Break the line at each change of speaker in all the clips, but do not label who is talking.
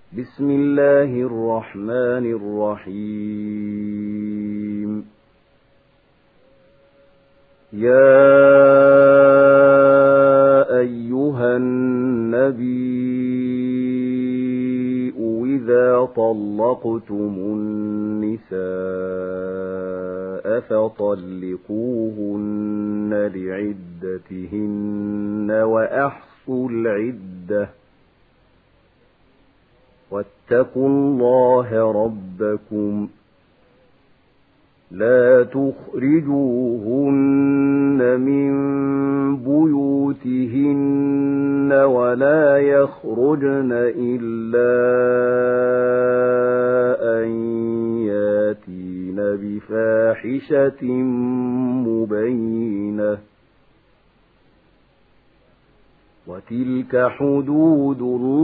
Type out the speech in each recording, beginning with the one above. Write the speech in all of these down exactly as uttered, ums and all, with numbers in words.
بسم الله الرحمن الرحيم. يا أيها النبي إذا طلقتم النساء فطلقوهن لعدتهن وأحصوا العدة واتقوا الله ربكم لا تخرجوهن من بيوتهن ولا يخرجن إلا أن ياتين بفاحشة مبينة وتلك حدود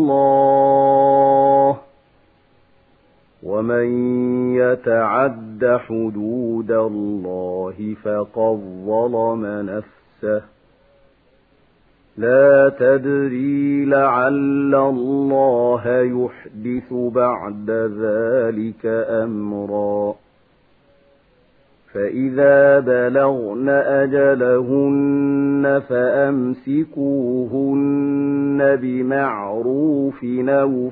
الله ومن يتعد حدود الله فقد ظلم نفسه لا تدري لعل الله يحدث بعد ذلك أمرا فإذا بلغن أجلهن فأمسكوهن بمعروف أو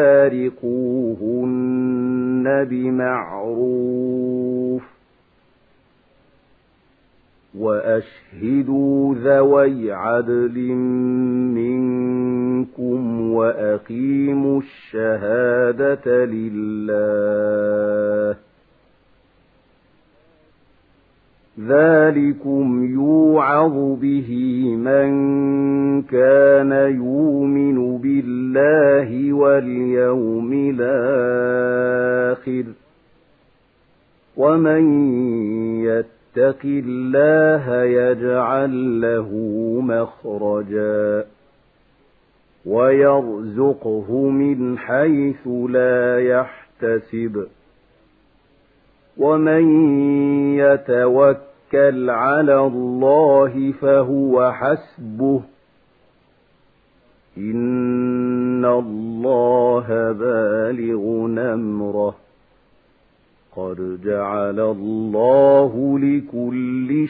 فارقوهن بمعروف وأشهدوا ذوي عدل منكم وأقيموا الشهادة لله ذلكم يوعظ به من كان يؤمن بالله واليوم الآخر ومن يتق الله يجعل له مخرجا ويرزقه من حيث لا يحتسب ومن يتوكل على الله فهو حسبه إن الله بالغ أمره قد جعل الله لكل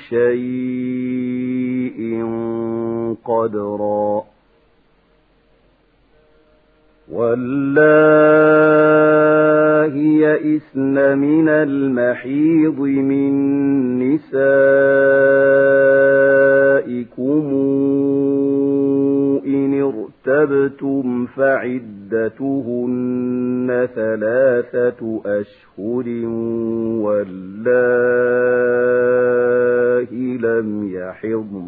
شيء قدرا واللائي يئسن من المحيض من نسائكم إن ارتبتم فعدتهن ثلاثة أشهر واللائي لم يحضن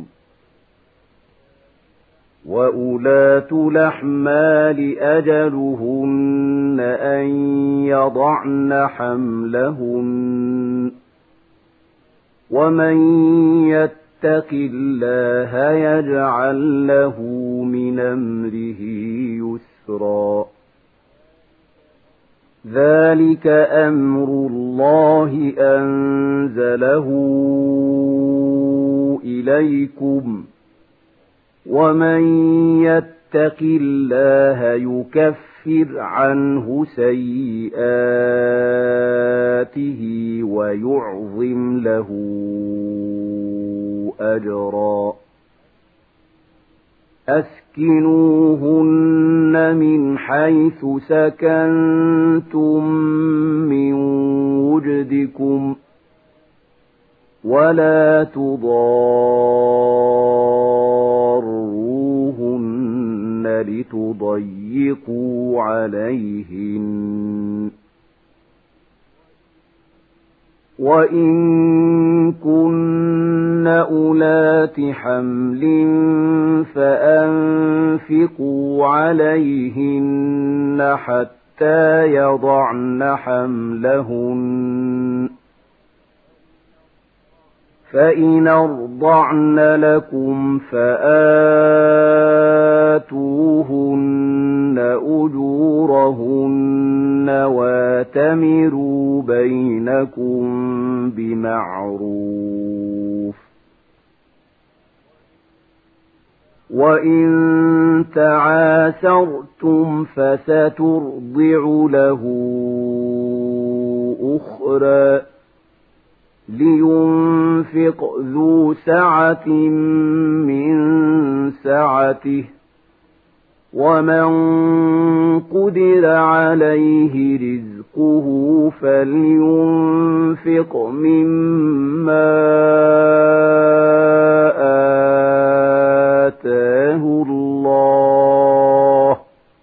وأولاة الأحمال أجلهن أن يضعن حملهن ومن يتق الله يجعل له من أمره يسرا ذلك أمر الله أنزله إليكم ومن يتق الله يكفر عنه سيئاته ويعظم له أجرا أسكنوهن من حيث سكنتم من وجدكم ولا تضاروهن لتضيقوا عليهن وإن كن أولات حمل فأنفقوا عليهن حتى يضعن حملهن فإن أرضعن لكم فآتوهن أجورهن واتمروا بينكم بمعروف وإن تعاسرتم فسترضع له أخرى لينفق ذو سعة من سعته ومن قدر عليه رزقه فلينفق مما آتاه الله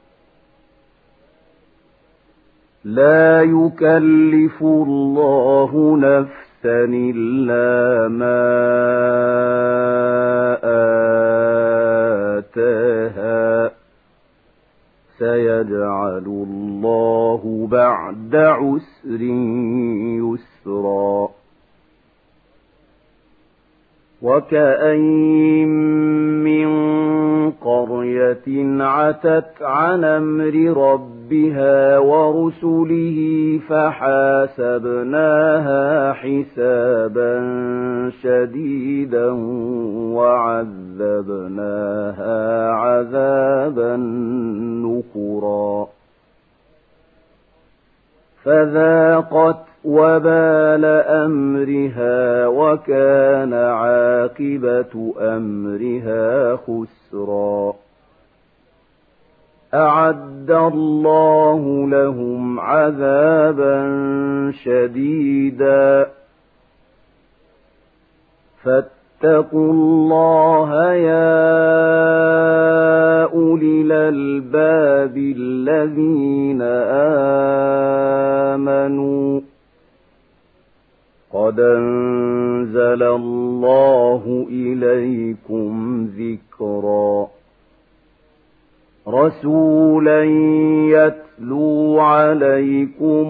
لا يكلف الله نفسا إلا ما آتاها سيجعل الله بعد عسر يسرا وكأين من قرية عتت عن أمر ربها ورسله فحاسبناها حسابا شديدا وعذبناها عذابا نكرا فذاقت وبال أمرها وكان عاقبة أمرها خسرا أعد الله لهم عذابا شديدا فاتقوا الله يا أولي الألباب الذين آمنوا قد أنزل الله إليكم ذكرا رسولا يتلو عليكم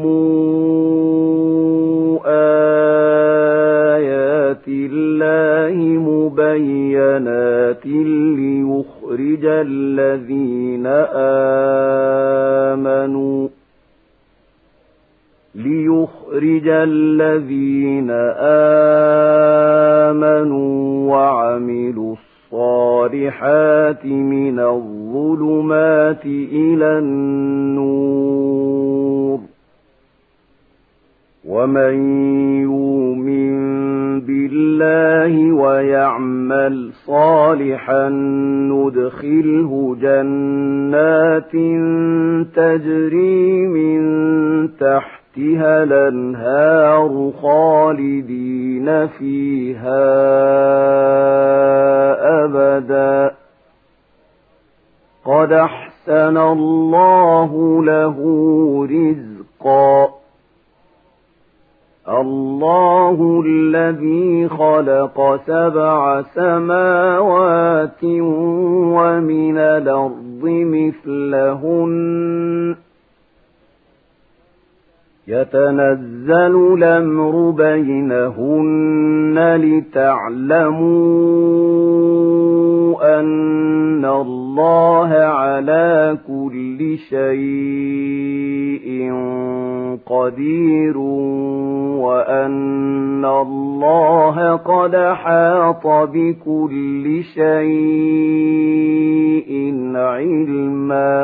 آيات الله مبينات ليخرج الذين آمنوا ليخرج الذين آمنوا وعملوا الصالحات من الظلمات إلى النور ومن يؤمن بالله ويعمل صالحا ندخله جنات تجري من تحتها الأنهار خالدين فيها أبدا قد أحسن الله له رزقا الله الذي خلق سبع سماوات ومن الأرض مثلهن يتنزل الأمر بينهن لتعلموا أن الله على كل شيء قدير وأن الله قد حاط بكل شيء علما